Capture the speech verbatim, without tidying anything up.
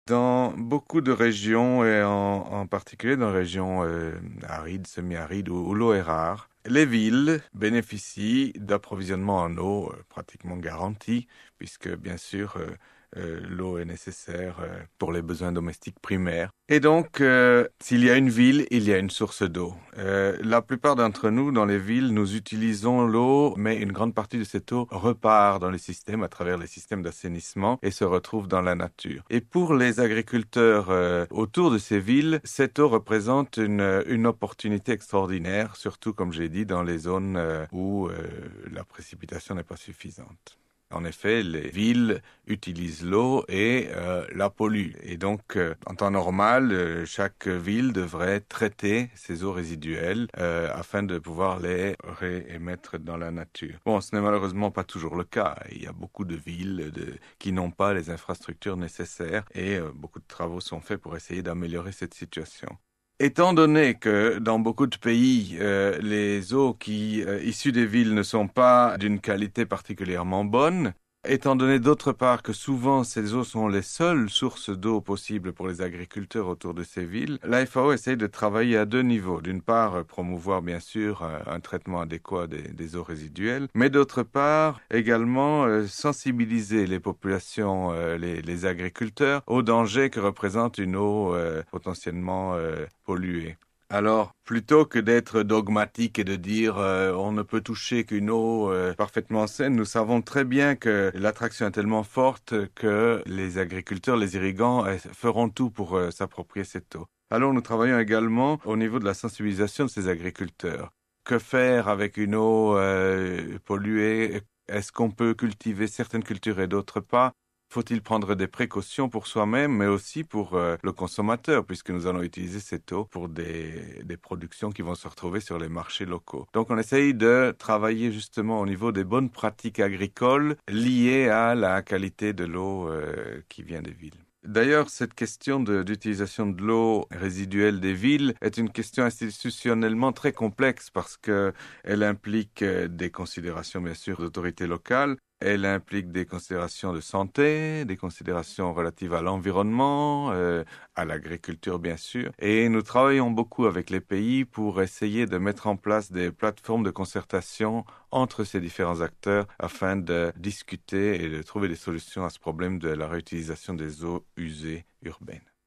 Dans beaucoup de régions, et en, en particulier dans les régions euh, arides, semi-arides, où, où l'eau est rare, les villes bénéficient d'approvisionnement en eau euh, pratiquement garanti, puisque bien sûr euh, euh, l'eau est nécessaire euh, pour les besoins domestiques primaires. Et donc, euh, s'il y a une ville, il y a une source d'eau. Euh, la plupart d'entre nous, dans les villes, nous utilisons l'eau, mais une grande partie de cette eau repart dans les systèmes, à travers les systèmes d'assainissement, et se retrouve dans la nature. Et pour les agriculteurs euh, autour de ces villes, cette eau représente une, une opportunité extraordinaire, surtout, comme j'ai dit, dans les zones euh, où euh, la précipitation n'est pas suffisante. En effet, les villes utilisent l'eau et euh, la polluent. Et donc, euh, en temps normal, euh, chaque ville devrait traiter ses eaux résiduelles euh, afin de pouvoir les réémettre dans la nature. Bon, ce n'est malheureusement pas toujours le cas. Il y a beaucoup de villes de, qui n'ont pas les infrastructures nécessaires et euh, beaucoup de travaux sont faits pour essayer d'améliorer cette situation. Étant donné que dans beaucoup de pays, euh, les eaux qui euh, issues des villes ne sont pas d'une qualité particulièrement bonne, étant donné d'autre part que souvent ces eaux sont les seules sources d'eau possibles pour les agriculteurs autour de ces villes, l'A F A O essaye de travailler à deux niveaux. D'une part, euh, promouvoir bien sûr euh, un traitement adéquat des, des eaux résiduelles, mais d'autre part également euh, sensibiliser les populations, euh, les, les agriculteurs aux dangers que représente une eau euh, potentiellement euh, polluée. Alors, plutôt que d'être dogmatique et de dire euh, on ne peut toucher qu'une eau euh, parfaitement saine, nous savons très bien que l'attraction est tellement forte que les agriculteurs, les irrigants euh, feront tout pour euh, s'approprier cette eau. Alors, nous travaillons également au niveau de la sensibilisation de ces agriculteurs. Que faire avec une eau euh, polluée? Est-ce qu'on peut cultiver certaines cultures et d'autres pas? Faut-il prendre des précautions pour soi-même, mais aussi pour euh, le consommateur, puisque nous allons utiliser cette eau pour des, des productions qui vont se retrouver sur les marchés locaux. Donc, on essaye de travailler justement au niveau des bonnes pratiques agricoles liées à la qualité de l'eau euh, qui vient des villes. D'ailleurs, cette question de, d'utilisation de l'eau résiduelle des villes est une question institutionnellement très complexe parce que elle implique euh, des considérations, bien sûr, d'autorités locales. Elle implique des considérations de santé, des considérations relatives à l'environnement, euh, à l'agriculture bien sûr. Et nous travaillons beaucoup avec les pays pour essayer de mettre en place des plateformes de concertation entre ces différents acteurs afin de discuter et de trouver des solutions à ce problème de la réutilisation des eaux usées urbaines.